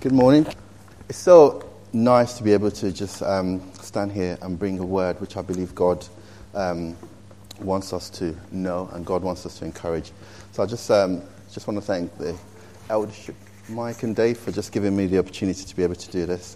Good morning. It's so nice to be able to just stand here and bring a word which I believe God wants us to know and God wants us to encourage. So I just want to thank the eldership, Mike and Dave, for just giving me the opportunity to be able to do this.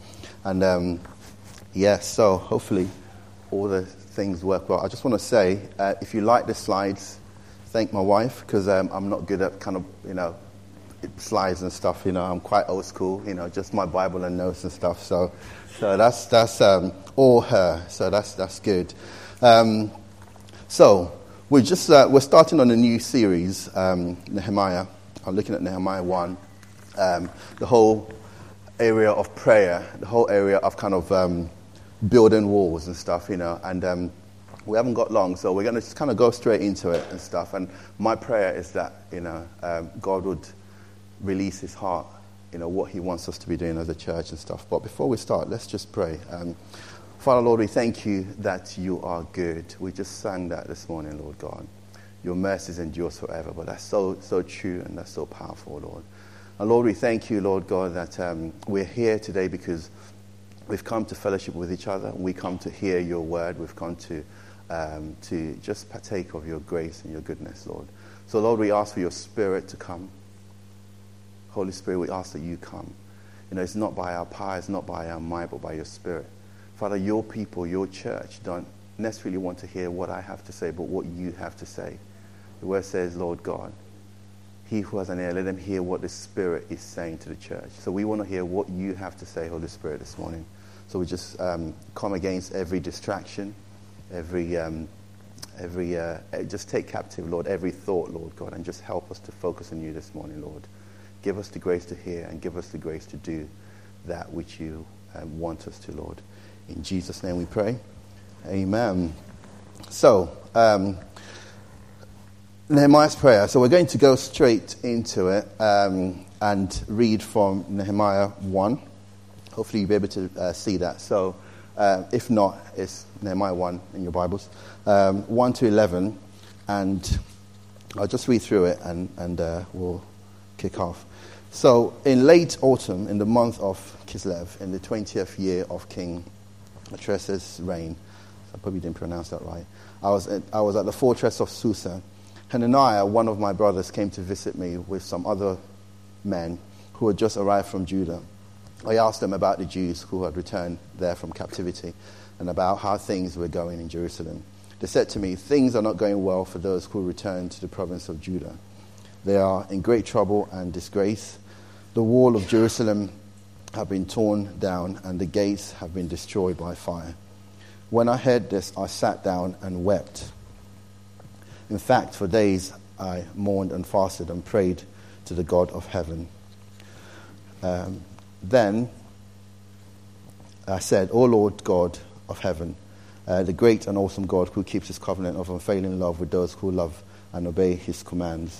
So hopefully all the things work well. I just want to say, if you like the slides, thank my wife, because I'm not good at slides and stuff. I'm quite old school, just my Bible and notes and stuff. So that's all her. So that's good. So we're starting on a new series, Nehemiah. I'm looking at Nehemiah 1. The whole area of prayer, the whole area of kind of building walls and stuff, and we haven't got long, so we're going to just kind of go straight into it and stuff. And my prayer is that, God would release his heart, what he wants us to be doing as a church and stuff. But before we start, let's just pray. Father, Lord, we thank you that you are good. We just sang that this morning, Lord God. Your mercies endures forever, but that's so true and that's so powerful, Lord. And Lord, we thank you, Lord God, that we're here today because we've come to fellowship with each other. We come to hear your word. We've come to just partake of your grace and your goodness, Lord. So, Lord, we ask for your Spirit to come. Holy Spirit, we ask that you come. It's not by our power, it's not by our might, but by your Spirit. Father, your people, your church don't necessarily want to hear what I have to say, but what you have to say. The word says, Lord God, he who has an ear, let them hear what the Spirit is saying to the church. So we want to hear what you have to say, Holy Spirit, this morning. So we just come against every distraction, just take captive, Lord, every thought, Lord God, and just help us to focus on you this morning, Lord. Give us the grace to hear and give us the grace to do that which you want us to, Lord. In Jesus' name we pray. Amen. So, Nehemiah's prayer. So we're going to go straight into it and read from Nehemiah 1. Hopefully you'll be able to see that. So if not, it's Nehemiah 1 in your Bibles. 1 to 11. And I'll just read through it and we'll kick off. So in late autumn, in the month of Kislev, in the 20th year of King Artaxerxes' reign, I probably didn't pronounce that right, I was at the fortress of Susa. Hananiah, one of my brothers, came to visit me with some other men who had just arrived from Judah. I asked them about the Jews who had returned there from captivity and about how things were going in Jerusalem. They said to me, things are not going well for those who returned to the province of Judah. They are in great trouble and disgrace. The wall of Jerusalem have been torn down and the gates have been destroyed by fire. When I heard this, I sat down and wept. In fact, for days I mourned and fasted and prayed to the God of heaven. Then I said, O Lord God of heaven, the great and awesome God who keeps his covenant of unfailing love with those who love and obey his commands.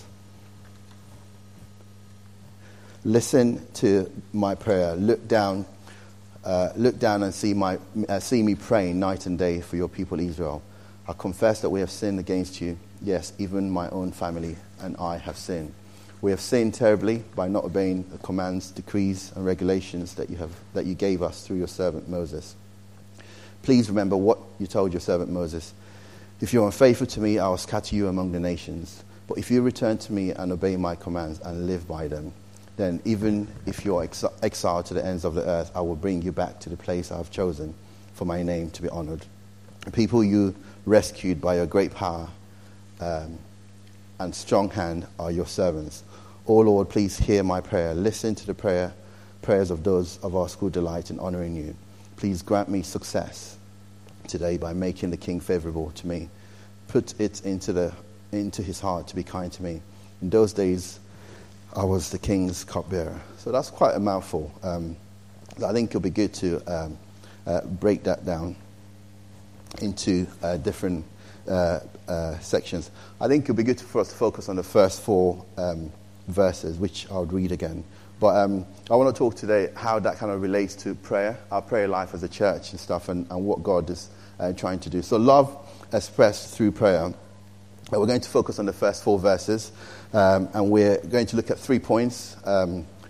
Listen to my prayer. Look down and see me praying night and day for your people Israel. I confess that we have sinned against you. Yes, even my own family and I have sinned. We have sinned terribly by not obeying the commands, decrees, and regulations that you gave us through your servant Moses. Please remember what you told your servant Moses. If you are unfaithful to me, I will scatter you among the nations. But if you return to me and obey my commands and live by them, then even if you are exiled to the ends of the earth, I will bring you back to the place I have chosen for my name to be honored. The people you rescued by your great power and strong hand are your servants. O Lord, please hear my prayer. Listen to the prayers of those of us who delight in honoring you. Please grant me success today by making the king favorable to me. Put it into his heart to be kind to me. In those days, I was the king's cupbearer. So that's quite a mouthful. I think it'll be good to break that down into different sections. I think it'll be good for us to focus on the first 4 verses, which I'll read again. But I want to talk today how that kind of relates to prayer, our prayer life as a church and stuff, and what God is trying to do. So love expressed through prayer. We're going to focus on the first 4 verses, and we're going to look at 3 points.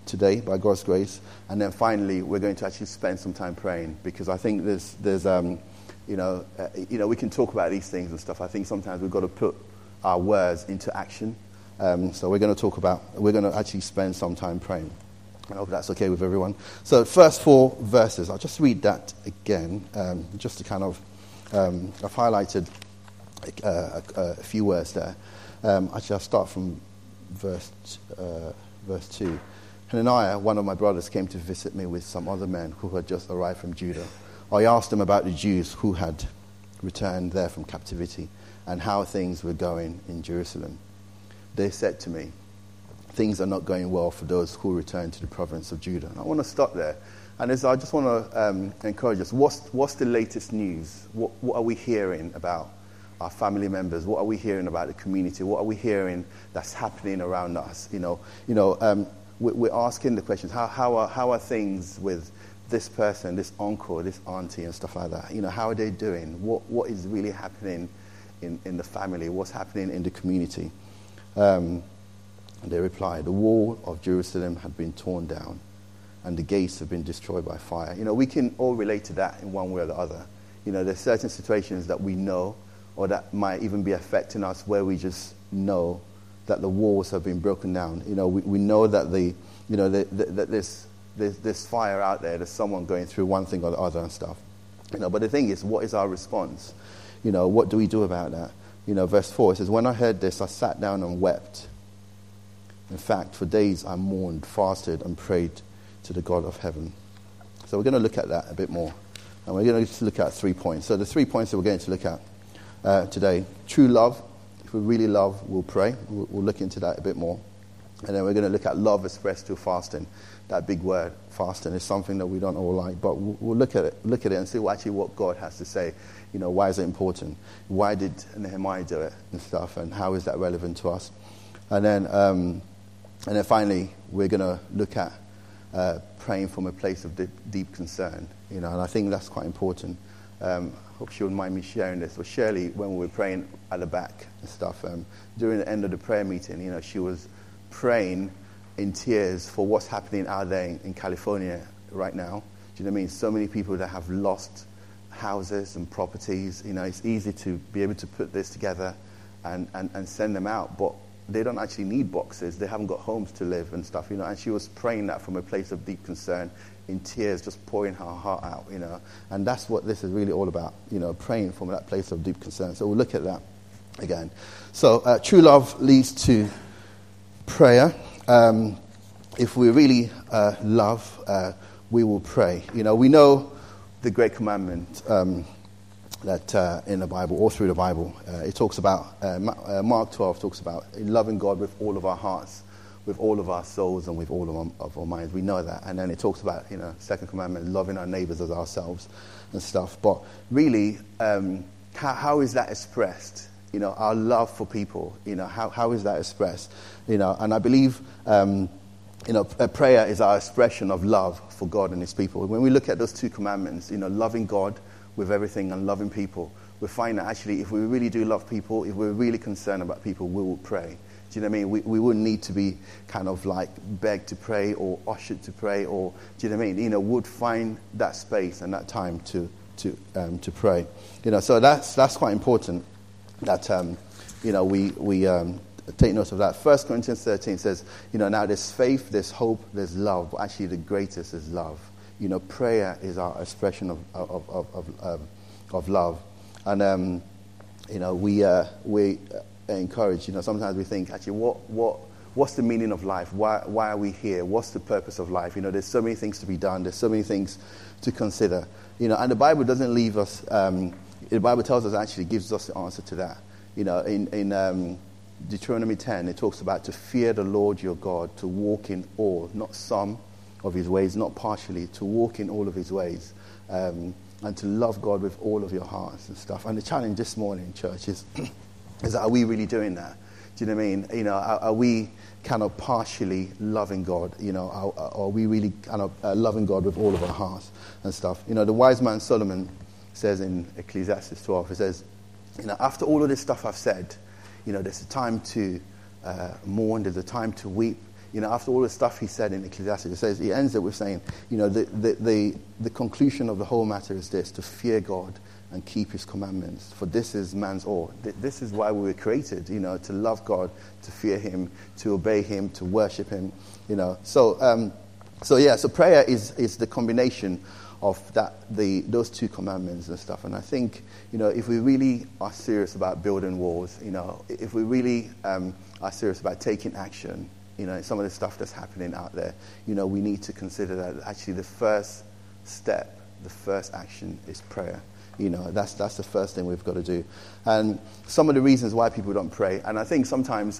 today by God's grace. And then finally, we're going to actually spend some time praying, because I think there's we can talk about these things and stuff. I think sometimes we've got to put our words into action. So we're going to actually spend some time praying. I hope that's okay with everyone. So first 4 verses, I'll just read that again, just to kind of, I've highlighted a few words there. Actually, I'll start from verse 2. Hananiah, one of my brothers, came to visit me with some other men who had just arrived from Judah. I asked them about the Jews who had returned there from captivity and how things were going in Jerusalem. They said to me, things are not going well for those who return to the province of Judah. And I want to stop there. And I just want to encourage us. What's the latest news? What are we hearing about our family members? What are we hearing about the community? What are we hearing that's happening around us? We're asking the questions. How are things with this person, this uncle, this auntie, and stuff like that? How are they doing? What is really happening in the family? What's happening in the community? They replied, the wall of Jerusalem had been torn down, and the gates have been destroyed by fire. We can all relate to that in one way or the other. There's certain situations that we know, or that might even be affecting us, where we just know that the walls have been broken down. We know that that there's fire out there. There's someone going through one thing or the other and stuff. But the thing is, what is our response? What do we do about that? Verse 4, it says, when I heard this, I sat down and wept. In fact, for days I mourned, fasted, and prayed to the God of heaven. So we're going to look at that a bit more. And we're going to look at 3 points. So the 3 points that we're going to look at today. True love. If we really love, we'll pray. We'll look into that a bit more. And then we're going to look at love expressed through fasting. That big word, fasting, is something that we don't all like. But we'll look at it and see what God has to say. Why is it important? Why did Nehemiah do it and stuff? And how is that relevant to us? And then finally, we're going to look at praying from a place of deep concern. And I think that's quite important. Hope she wouldn't mind me sharing this. But Shirley, when we were praying at the back and stuff, during the end of the prayer meeting, she was praying in tears for what's happening out there in California right now. Do you know what I mean? So many people that have lost houses and properties. It's easy to be able to put this together and send them out, but they don't actually need boxes. They haven't got homes to live and stuff, And she was praying that from a place of deep concern, in tears, just pouring her heart out, And that's what this is really all about, praying from that place of deep concern. So we'll look at that again. So true love leads to prayer. If we really love, we will pray. We know the great commandment that in the Bible, all through the Bible, it talks about, Mark 12 talks about loving God with all of our hearts, with all of our souls, and with all of our minds. We know that. And then it talks about, second commandment, loving our neighbors as ourselves and stuff. But really, how is that expressed? Our love for people, how is that expressed? And I believe, a prayer is our expression of love for God and his people. When we look at those 2 commandments, loving God with everything and loving people, we find that actually if we really do love people, if we're really concerned about people, we will pray. Do you know what I mean? We wouldn't need to be kind of like begged to pray or ushered to pray, or do you know what I mean? Would find that space and that time to pray. So that's quite important that we take note of that. 1 Corinthians 13 says, now there's faith, there's hope, there's love, but actually the greatest is love. Prayer is our expression of love. And we encourage, sometimes we think, actually, what's the meaning of life? Why are we here? What's the purpose of life? There's so many things to be done. There's so many things to consider. And the Bible doesn't leave us, the Bible tells us, actually gives us the answer to that. In Deuteronomy 10, it talks about to fear the Lord your God, to walk in all, not some of his ways, not partially, to walk in all of his ways, and to love God with all of your hearts and stuff. And the challenge this morning, church, is that are we really doing that? Do you know what I mean? Are we kind of partially loving God? Are we really kind of loving God with all of our hearts and stuff? The wise man Solomon says in Ecclesiastes 12, it says, after all of this stuff I've said, there's a time to mourn, there's a time to weep, after all the stuff he said in Ecclesiastes, he ends it with saying, the conclusion of the whole matter is this: to fear God and keep his commandments, for this is man's all. This is why we were created, to love God, to fear him, to obey him, to worship him, So prayer is the combination of those two commandments and stuff. And I think, if we really are serious about building walls, if we really are serious about taking action, some of the stuff that's happening out there, we need to consider that actually the first step, the first action is prayer. That's the first thing we've got to do. And some of the reasons why people don't pray, and I think sometimes,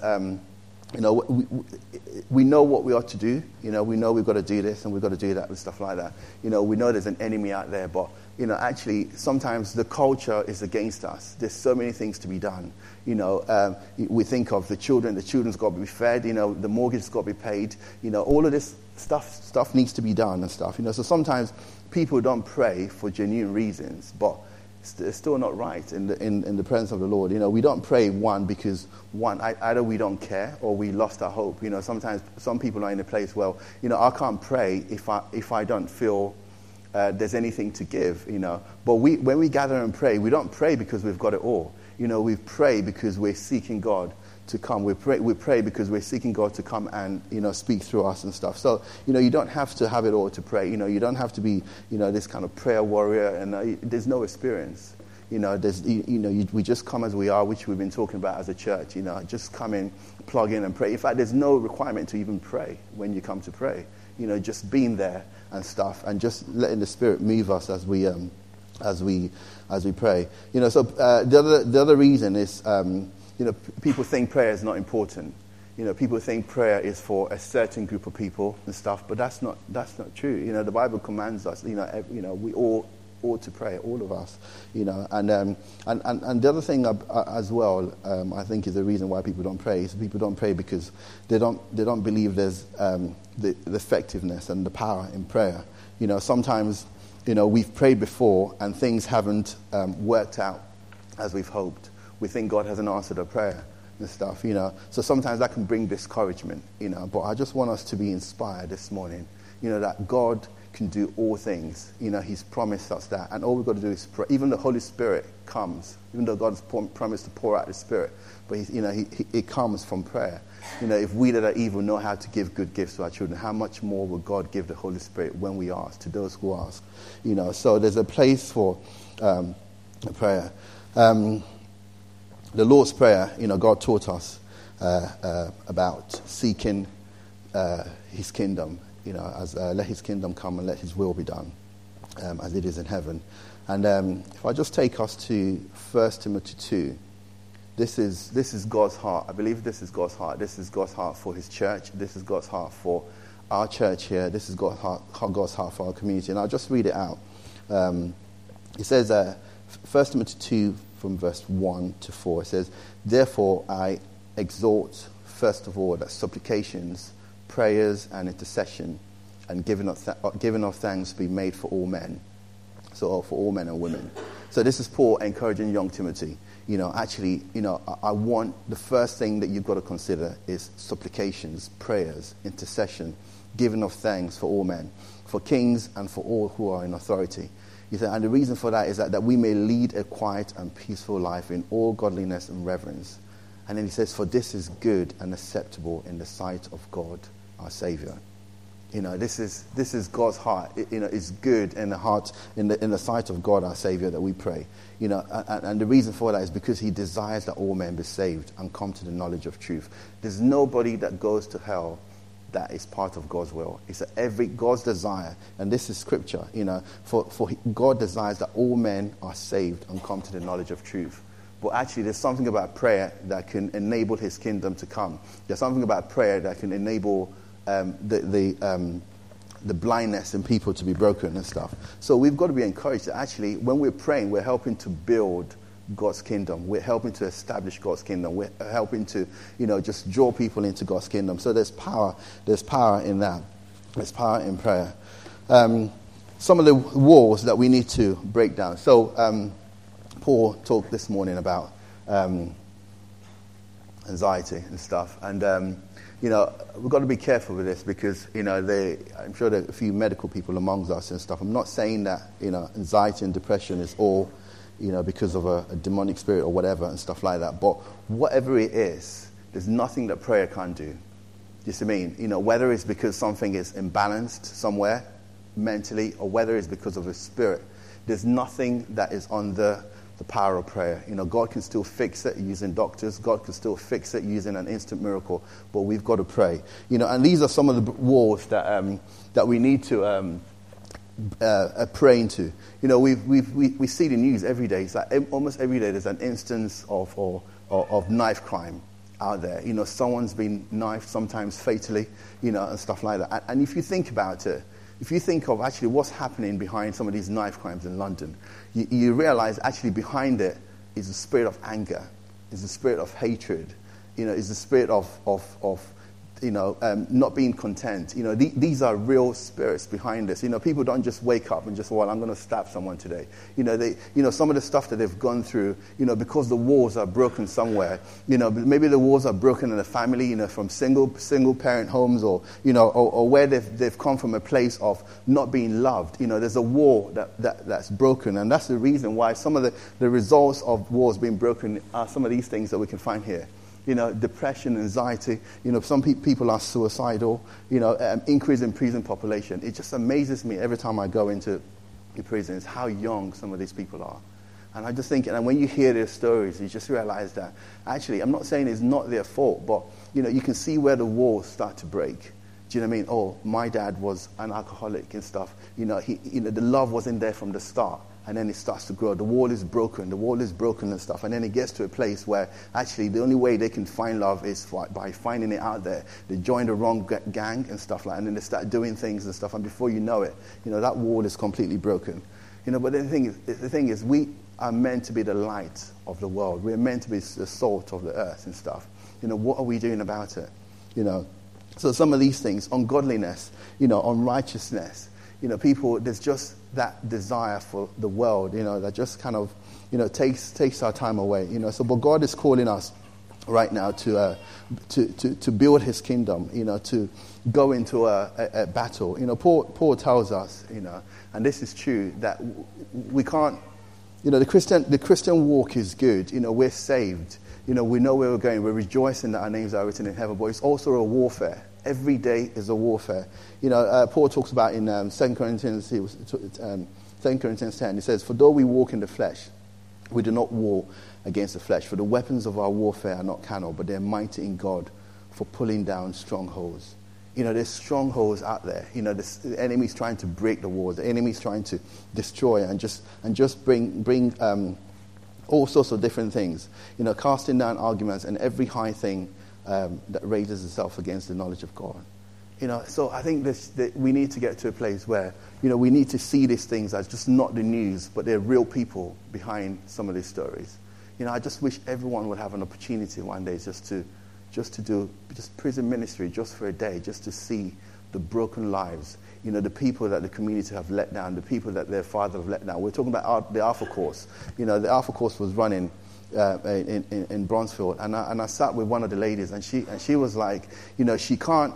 we know what we ought to do. We know we've got to do this and we've got to do that and stuff like that. We know there's an enemy out there, but, actually sometimes the culture is against us. There's so many things to be done. We think of the children's got to be fed, the mortgage's got to be paid. All of this stuff needs to be done and stuff. So sometimes people don't pray for genuine reasons, but it's still not right in the presence of the Lord. We don't pray because either we don't care or we lost our hope. Sometimes some people are in a place, I can't pray if I don't feel there's anything to give. But when we gather and pray, we don't pray because we've got it all. We pray because we're seeking God to come. We pray because we're seeking God to come and, speak through us and stuff. So, you don't have to have it all to pray. You don't have to be, this kind of prayer warrior, and there's no experience. We just come as we are, which we've been talking about as a church. Just come in, plug in and pray. In fact, there's no requirement to even pray when you come to pray. Just being there and stuff, and just letting the Spirit move us as we pray. So the other reason is, people think prayer is not important. People think prayer is for a certain group of people and stuff, but that's not true. The Bible commands us. We all ought to pray, all of us. And the other thing as well, I think is the reason why people don't pray is people don't pray because they don't believe there's the effectiveness and the power in prayer. Sometimes we've prayed before and things haven't worked out as we've hoped. We think God hasn't answered our prayer and stuff, So sometimes that can bring discouragement, But I just want us to be inspired this morning, that God can do all things. He's promised us that. And all we've got to do is pray. Even the Holy Spirit comes, even though God has promised to pour out the Spirit. But, it comes from prayer. If we that are evil know how to give good gifts to our children, how much more will God give the Holy Spirit when we ask, to those who ask? So there's a place for prayer. The Lord's Prayer, God taught us about seeking his kingdom, as let his kingdom come and let his will be done, as it is in heaven. And if I just take us to 1 Timothy 2, this is God's heart. I believe this is God's heart. This is God's heart for his church. This is God's heart for our church here. This is God's heart for our community. And I'll just read it out. It says, 1 Timothy 2, from verse 1 to 4, it says, "Therefore I exhort, first of all, that supplications, prayers, and intercession, and giving of thanks be made for all men." So for all men and women. So this is Paul encouraging young Timothy. I want the first thing that you've got to consider is supplications, prayers, intercession, giving of thanks for all men, for kings and for all who are in authority. He said, and the reason for that is that we may lead a quiet and peaceful life in all godliness and reverence. And then he says, for this is good and acceptable in the sight of God, our Savior. This is God's heart. It's good in the heart, in the sight of God, our Savior, that we pray. And the reason for that is because he desires that all men be saved and come to the knowledge of truth. There's nobody that goes to hell that is part of God's will. It's God's desire, and this is scripture, for God desires that all men are saved and come to the knowledge of truth. But actually there's something about prayer that can enable his kingdom to come. There's something about prayer that can enable the blindness in people to be broken and stuff. So we've got to be encouraged that actually when we're praying, we're helping to build God's kingdom. We're helping to establish God's kingdom. We're helping to, just draw people into God's kingdom. So there's power in that. There's power in prayer. Some of the walls that we need to break down. So Paul talked this morning about anxiety and stuff. And we've got to be careful with this because, I'm sure there are a few medical people amongst us and stuff. I'm not saying that, anxiety and depression is all, because of a demonic spirit or whatever and stuff like that. But whatever it is, there's nothing that prayer can't do. You see what I mean? Whether it's because something is imbalanced somewhere mentally or whether it's because of a spirit, there's nothing that is under the power of prayer. God can still fix it using doctors. God can still fix it using an instant miracle. But we've got to pray. And these are some of the wars that we need to pray into. We see the news every day. It's like almost every day there's an instance of knife crime out there. Someone's been knifed, sometimes fatally, and stuff like that. And if you think about it, if you think of actually what's happening behind some of these knife crimes in London, you realize actually behind it is a spirit of anger, is a spirit of hatred, is a spirit of not being content. These are real spirits behind this. People don't just wake up and just, well, I'm going to stab someone today. Some of the stuff that they've gone through, because the walls are broken somewhere. Maybe the walls are broken in a family, from single parent homes, or where they've come from a place of not being loved. There's a wall that's broken, and that's the reason why some of the results of wars being broken are some of these things that we can find here. Depression, anxiety, some people are suicidal, increase in prison population. It just amazes me every time I go into the prisons how young some of these people are. And I just think, and when you hear their stories, you just realize that actually, I'm not saying it's not their fault, but, you can see where the walls start to break. Do you know what I mean? Oh, my dad was an alcoholic and stuff. The love wasn't there from the start. And then it starts to grow. The wall is broken and stuff. And then it gets to a place where actually the only way they can find love is by finding it out there. They join the wrong gang and stuff like that. And then they start doing things and stuff. And before you know it, that wall is completely broken. But the thing is, we are meant to be the light of the world. We're meant to be the salt of the earth and stuff. What are we doing about it? So some of these things, ungodliness, unrighteousness, people, there's just that desire for the world, that just kind of, takes our time away, but God is calling us right now to build his kingdom, to go into a battle. Paul tells us, and this is true, that we can't, the Christian walk is good, we're saved, we know where we're going, we're rejoicing that our names are written in heaven, but it's also a warfare. Every day is a warfare. Paul talks about in 2 Corinthians 10, he says, "For though we walk in the flesh, we do not war against the flesh. For the weapons of our warfare are not carnal, but they're mighty in God for pulling down strongholds." There's strongholds out there. The enemy's trying to break the walls. The enemy's trying to destroy and just bring all sorts of different things. Casting down arguments and every high thing that raises itself against the knowledge of God. So I think that we need to get to a place where, we need to see these things as just not the news, but they're real people behind some of these stories. I just wish everyone would have an opportunity one day just to do prison ministry just for a day, just to see the broken lives, the people that the community have let down, the people that their father have let down. We're talking about the Alpha Course. The Alpha Course was running in Bronzefield, and I sat with one of the ladies, and she was like, she can't,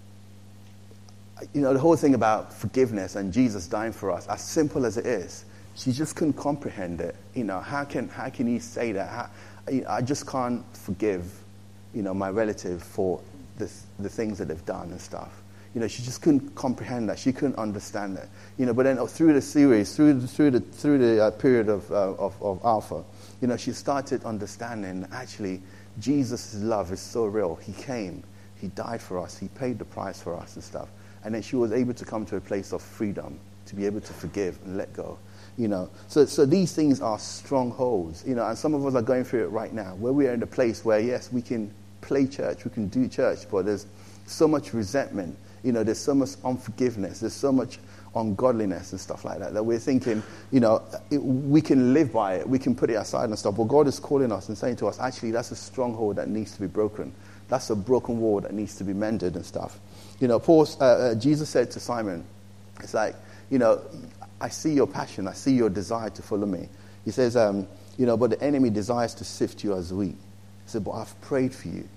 the whole thing about forgiveness and Jesus dying for us, as simple as it is, she just couldn't comprehend it. How can you say that? I just can't forgive, my relative for the things that they've done and stuff. She just couldn't comprehend that. She couldn't understand it. But then through the series, through the period of Alpha, she started understanding that actually Jesus' love is so real. He came, he died for us, he paid the price for us and stuff. And then she was able to come to a place of freedom, to be able to forgive and let go. So these things are strongholds. And some of us are going through it right now, where we are in a place where, yes, we can play church, we can do church, but there's so much resentment. There's so much unforgiveness, there's so much ungodliness and stuff like that we're thinking, we can live by it, we can put it aside and stuff. But God is calling us and saying to us, actually, that's a stronghold that needs to be broken. That's a broken wall that needs to be mended and stuff. Jesus said to Simon, it's like, I see your passion, I see your desire to follow me. He says, but the enemy desires to sift you as wheat. He said, but I've prayed for you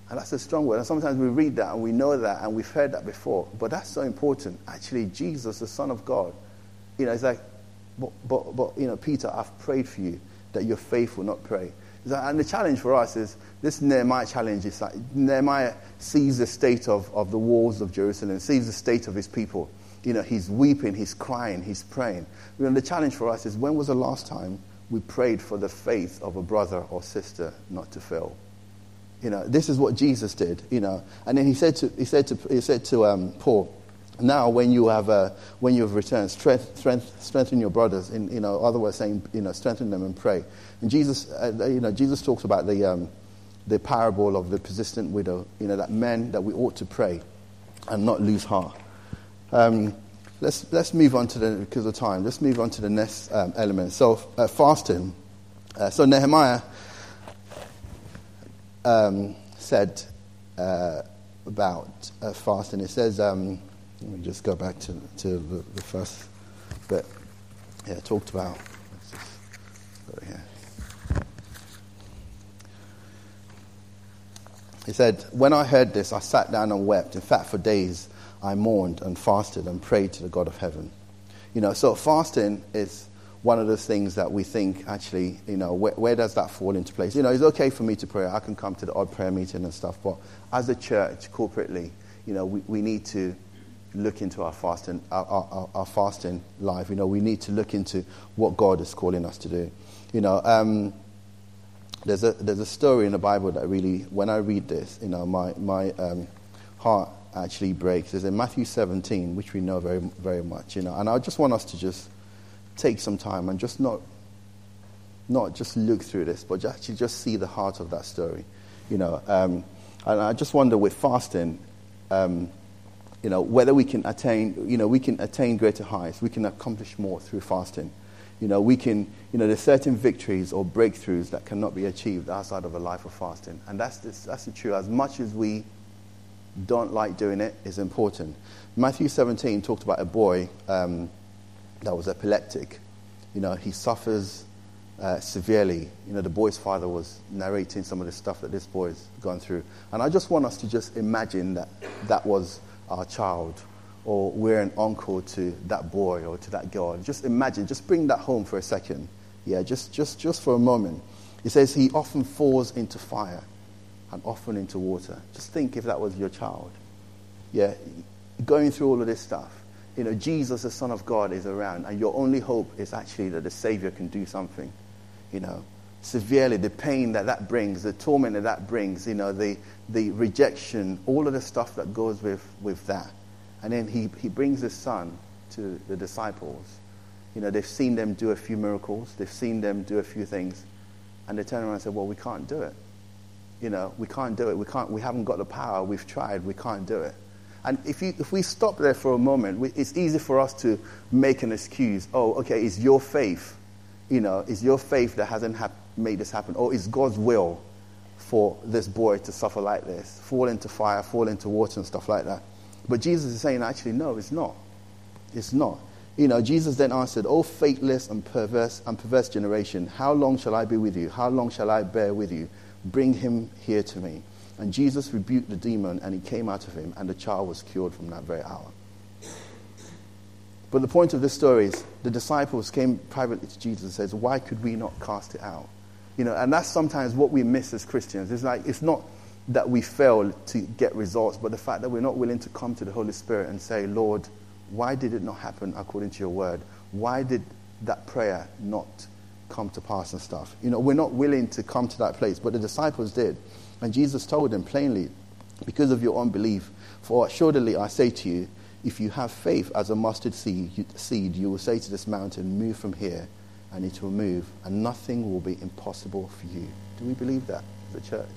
And that's a strong word. And sometimes we read that and we know that and we've heard that before. But that's so important. Actually, Jesus, the Son of God, it's like, but Peter, I've prayed for you that your faith will not pray. And the challenge for us is, this Nehemiah challenge is like, Nehemiah sees the state of the walls of Jerusalem, sees the state of his people. He's weeping, he's crying, he's praying. The challenge for us is, when was the last time we prayed for the faith of a brother or sister not to fail? This is what Jesus did. And then he said to Paul, now when you have returned, strengthen your brothers. In other words, saying strengthen them and pray. And Jesus talks about the parable of the persistent widow. That men that we ought to pray and not lose heart. Let's move on because of time. Let's move on to the next element. So fasting. So Nehemiah said about fasting. It says, let me just go back to the first bit. Yeah, it talked about. Let's just go here. He said, when I heard this, I sat down and wept. In fact, for days I mourned and fasted and prayed to the God of heaven. So fasting is one of those things that we think, actually, where does that fall into place? It's okay for me to pray. I can come to the odd prayer meeting and stuff. But as a church, corporately, we need to look into our fasting, our fasting life. We need to look into what God is calling us to do. There's a story in the Bible that really, when I read this, my heart actually breaks. It's in Matthew 17, which we know very, very much. And I just want us to just take some time and just not just look through this, but actually just see the heart of that story. And I just wonder, with fasting, whether we can attain greater heights, we can accomplish more through fasting. There's certain victories or breakthroughs that cannot be achieved outside of a life of fasting. And that's the truth. As much as we don't like doing it, is important. Matthew 17 talked about a boy that was epileptic. He suffers severely. The boy's father was narrating some of the stuff that this boy's gone through. And I just want us to just imagine that was our child, or we're an uncle to that boy or to that girl. Just imagine, just bring that home for a second. Yeah, just for a moment. It says he often falls into fire and often into water. Just think if that was your child. Yeah, going through all of this stuff. Jesus, the Son of God, is around, and your only hope is actually that the Savior can do something. Severely, the pain that brings, the torment that brings, the rejection, all of the stuff that goes with that. And then he brings his son to the disciples. They've seen them do a few miracles, they've seen them do a few things, and they turn around and say, well, we can't do it. We can't do it. We haven't got the power. We've tried. We can't do it. And if we stop there for a moment, it's easy for us to make an excuse. Oh, okay, it's your faith. It's your faith that hasn't made this happen. Or it's God's will for this boy to suffer like this, fall into fire, fall into water and stuff like that. But Jesus is saying, actually, no, it's not. It's not. Jesus then answered, "O faithless and perverse generation, how long shall I be with you? How long shall I bear with you? Bring him here to me." And Jesus rebuked the demon, and he came out of him, and the child was cured from that very hour. But the point of this story is, the disciples came privately to Jesus and says, "Why could we not cast it out?" And that's sometimes what we miss as Christians. It's not that we fail to get results, but the fact that we're not willing to come to the Holy Spirit and say, "Lord, why did it not happen according to your word? Why did that prayer not come to pass and stuff?" We're not willing to come to that place, but the disciples did. And Jesus told them plainly, "Because of your unbelief, for assuredly I say to you, if you have faith as a mustard seed, you will say to this mountain, 'Move from here,' and it will move, and nothing will be impossible for you." Do we believe that as a church?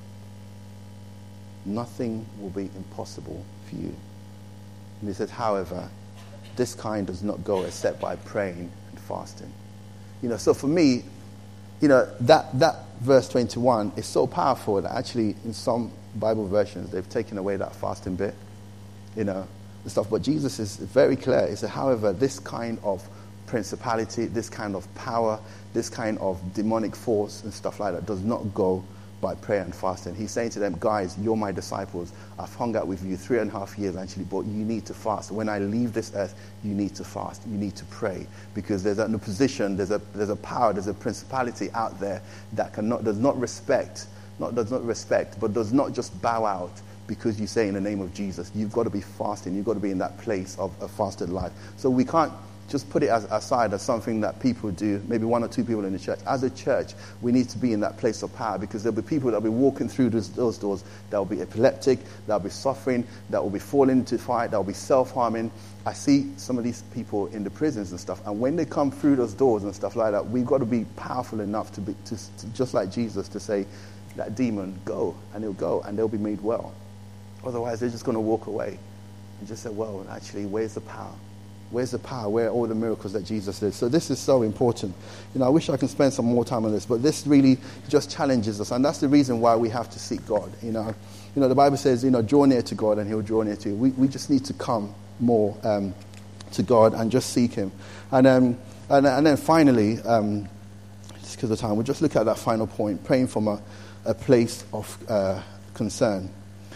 Nothing will be impossible for you. And he said, however, this kind does not go except by praying and fasting. So for me, that verse 21 is so powerful that actually in some Bible versions they've taken away that fasting bit, and stuff. But Jesus is very clear. He said, however, this kind of principality, this kind of power, this kind of demonic force and stuff like that does not go by prayer and fasting. He's saying to them, guys, you're my disciples. I've hung out with you 3.5 years actually, but you need to fast. When I leave this earth, you need to fast. You need to pray, because there's an opposition, there's a power, there's a principality out there that does not respect, but does not just bow out because you say in the name of Jesus. You've got to be fasting. You've got to be in that place of a fasted life. So we can't just put it aside as something that people do, maybe one or two people in the church. As a church, we need to be in that place of power, because there'll be people that will be walking through those doors that will be epileptic, that will be suffering, that will be falling into fight, that will be self-harming. I see some of these people in the prisons and stuff, and when they come through those doors and stuff like that, we've got to be powerful enough to just like Jesus, to say, that demon, go, and he'll go, and they'll be made well. Otherwise, they're just going to walk away and just say, well, actually, where's the power? Where's the power? Where are all the miracles that Jesus did? So this is so important. I wish I could spend some more time on this, but this really just challenges us, and that's the reason why we have to seek God. The Bible says, draw near to God, and He'll draw near to you. We just need to come more to God and just seek Him. And then finally, just because of time, we'll just look at that final point: praying from a place of concern.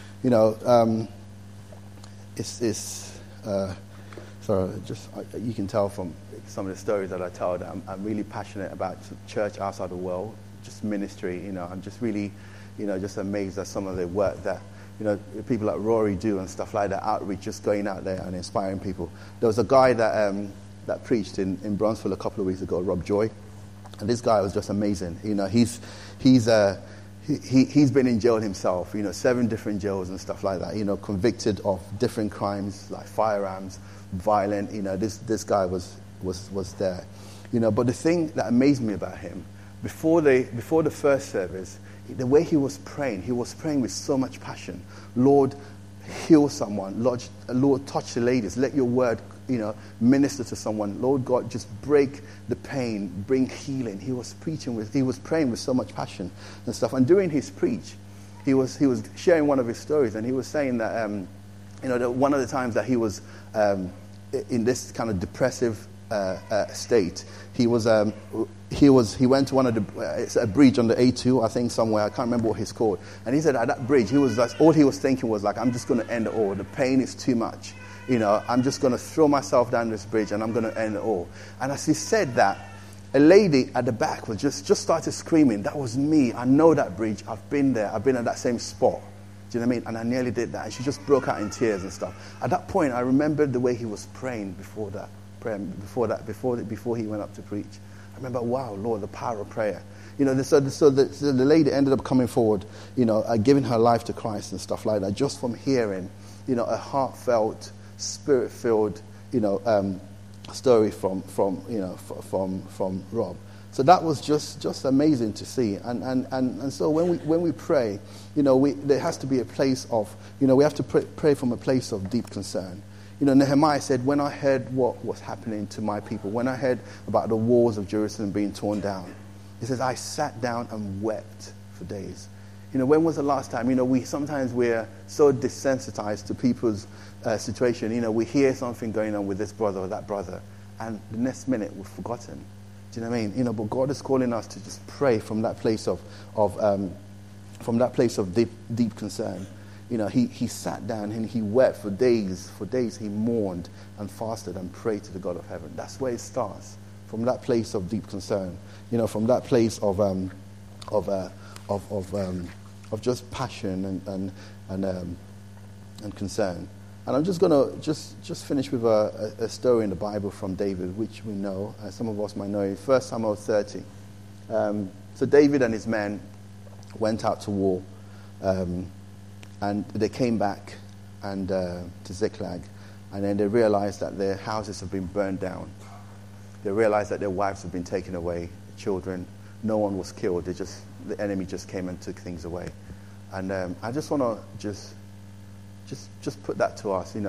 You can tell from some of the stories that I told, I'm really passionate about church outside the world, just ministry. I'm just really, just amazed at some of the work that, people like Rory do and stuff like that, outreach, just going out there and inspiring people. There was a guy that preached in Bronxville a couple of weeks ago, Rob Joy, and this guy was just amazing. He's been in jail himself, 7 different jails and stuff like that, convicted of different crimes like firearms, violent, this guy was there. But the thing that amazed me about him, before the first service, the way he was praying with so much passion. Lord, heal someone. Lord, touch the ladies. Let your word, minister to someone. Lord God, just break the pain, bring healing. He was praying with so much passion and stuff. And during his preach, he was sharing one of his stories, and he was saying that, that one of the times that he was in this kind of depressive state, he went to one of it's a bridge on the A2, I think somewhere, I can't remember what it's called. And he said at that bridge, all he was thinking was like, I'm just going to end it all. The pain is too much. I'm just going to throw myself down this bridge and I'm going to end it all. And as he said that, a lady at the back was just started screaming, that was me. I know that bridge. I've been there. I've been at that same spot. Do you know what I mean? And I nearly did that. And she just broke out in tears and stuff. At that point, I remembered the way he was praying before he went up to preach. I remember, wow, Lord, the power of prayer. So the lady ended up coming forward, giving her life to Christ and stuff like that, just from hearing, a heartfelt, spirit-filled, story from Rob. So that was just amazing to see. And so when we pray, there has to be a place of, we have to pray from a place of deep concern. Nehemiah said, when I heard what was happening to my people, when I heard about the walls of Jerusalem being torn down, he says, I sat down and wept for days. When was the last time? Sometimes we're so desensitized to people's situation. We hear something going on with this brother or that brother, and the next minute we've forgotten. Do you know what I mean? But God is calling us to just pray from that place of deep concern. He sat down and he wept for days. For days he mourned and fasted and prayed to the God of heaven. That's where it starts, from that place of deep concern. From that place of just passion and concern. And I'm just going to just finish with a story in the Bible from David, which we know. Some of us might know it. 1 Samuel 30. So David and his men went out to war. And they came back to Ziklag. And then they realized that their houses have been burned down. They realized that their wives have been taken away, children. No one was killed. The enemy just came and took things away. And I just want to just put that to us.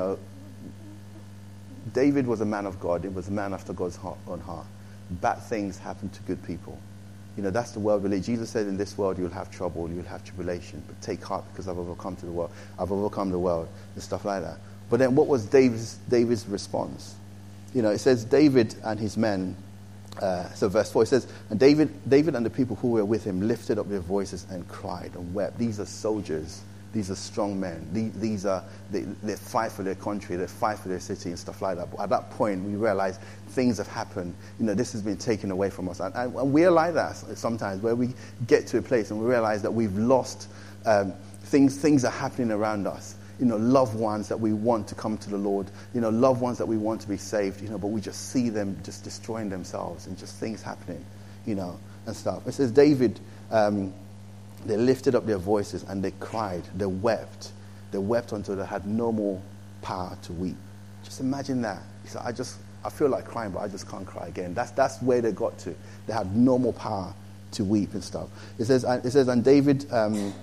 David was a man of God. He was a man after God's own heart. Bad things happen to good people. That's the world we live. Jesus said, in this world you'll have trouble, you'll have tribulation, but take heart because I've overcome the world, and stuff like that. But then what was David's response? It says David and his men So verse 4, it says, and David and the people who were with him lifted up their voices and cried and wept. These are soldiers. These are strong men. They fight for their country. They fight for their city and stuff like that. But at that point, we realize things have happened. This has been taken away from us. And we're like that sometimes, where we get to a place and we realize that we've lost things are happening around us. Loved ones that we want to come to the Lord, loved ones that we want to be saved, but we just see them just destroying themselves and just things happening, and stuff. It says David, they lifted up their voices and they cried, they wept until they had no more power to weep. Just imagine that. He said, I feel like crying, but I just can't cry again. That's where they got to. They had no more power to weep and stuff. It says, and David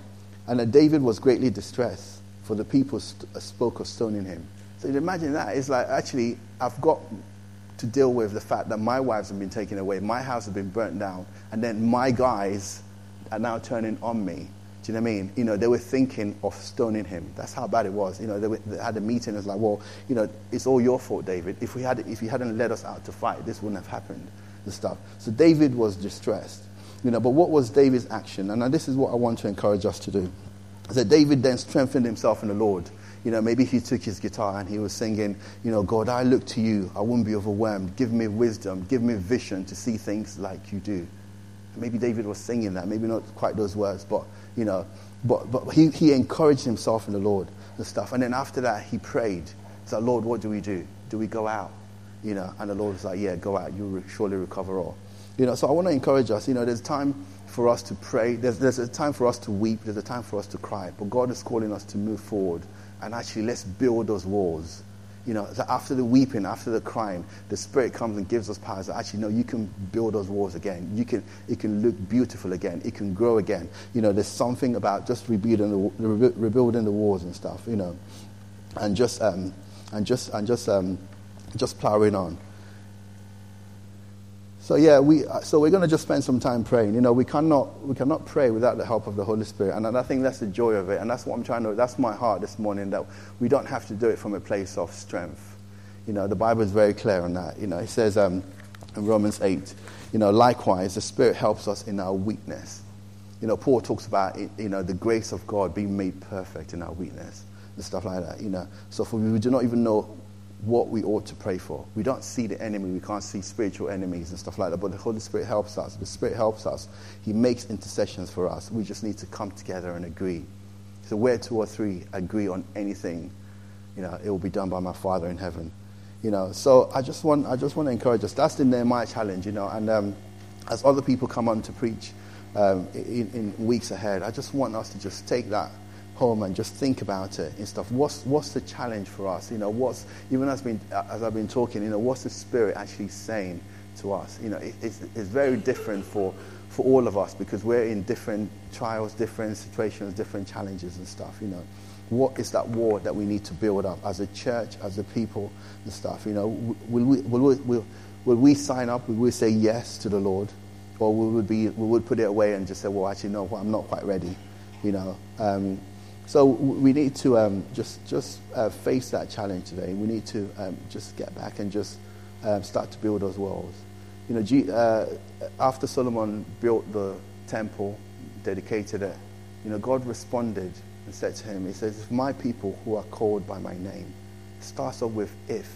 was greatly distressed, for the people spoke of stoning him. So you imagine that. It's like, actually, I've got to deal with the fact that my wives have been taken away, my house has been burnt down, and then my guys are now turning on me. Do you know what I mean? They were thinking of stoning him. That's how bad it was. They had a meeting. It was like, well, it's all your fault, David. If you hadn't led us out to fight, this wouldn't have happened. The stuff. So David was distressed. But what was David's action? And this is what I want to encourage us to do. So David then strengthened himself in the Lord. Maybe he took his guitar and he was singing, God, I look to you. I won't be overwhelmed. Give me wisdom. Give me vision to see things like you do. Maybe David was singing that. Maybe not quite those words, but he encouraged himself in the Lord and stuff. And then after that, he prayed. He's like, Lord, what do we do? Do we go out? And the Lord was like, yeah, go out. You'll surely recover all. So I want to encourage us. There's time for us to pray. There's a time for us to weep. There's a time for us to cry. But God is calling us to move forward. And actually, let's build those walls. So after the weeping, after the crying, the Spirit comes and gives us power. So actually, no, you can build those walls again. It can look beautiful again. It can grow again. There's something about just rebuilding the walls and stuff. And just plowing on. So yeah, we're going to just spend some time praying. We cannot pray without the help of the Holy Spirit, and I think that's the joy of it, and that's what I'm trying to. That's my heart this morning, that we don't have to do it from a place of strength. The Bible is very clear on that. It says in Romans 8, likewise the Spirit helps us in our weakness. Paul talks about the grace of God being made perfect in our weakness and stuff like that. So for we do not even know what we ought to pray for. We don't see the enemy. We can't see spiritual enemies and stuff like that. But the Holy Spirit helps us. The Spirit helps us. He makes intercessions for us. We just need to come together and agree. So where 2 or 3 agree on anything, it will be done by my Father in heaven. So I just want to encourage us. That's the Nehemiah challenge. And as other people come on to preach in weeks ahead, I just want us to just take that home and just think about it and stuff. What's the challenge for us? As I've been talking, what's the Spirit actually saying to us? It's very different for all of us, because we're in different trials, different situations, different challenges and stuff. What is that wall that we need to build up as a church, as a people and stuff? Will we sign up? Will we say yes to the Lord, or we would put it away and just say, well, actually no, I'm not quite ready. So we need to just face that challenge today. We need to just get back and just start to build those walls. After Solomon built the temple, dedicated it, God responded and said to him, he says, if my people who are called by my name, it starts off with if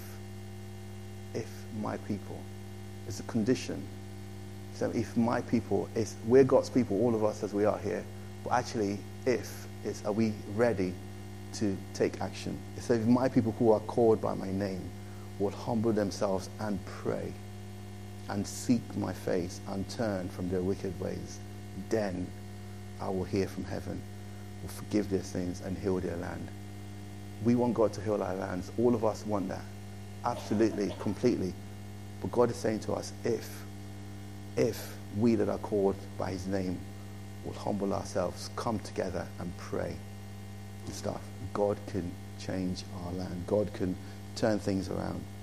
my people. It's a condition. So if my people, we're God's people, all of us as we are here, but actually are we ready to take action? It says, if my people who are called by my name will humble themselves and pray and seek my face and turn from their wicked ways, then I will hear from heaven, will forgive their sins and heal their land. We want God to heal our lands. All of us want that. Absolutely, completely. But God is saying to us, if we that are called by his name will humble ourselves, come together and pray and stuff, God can change our land. God can turn things around.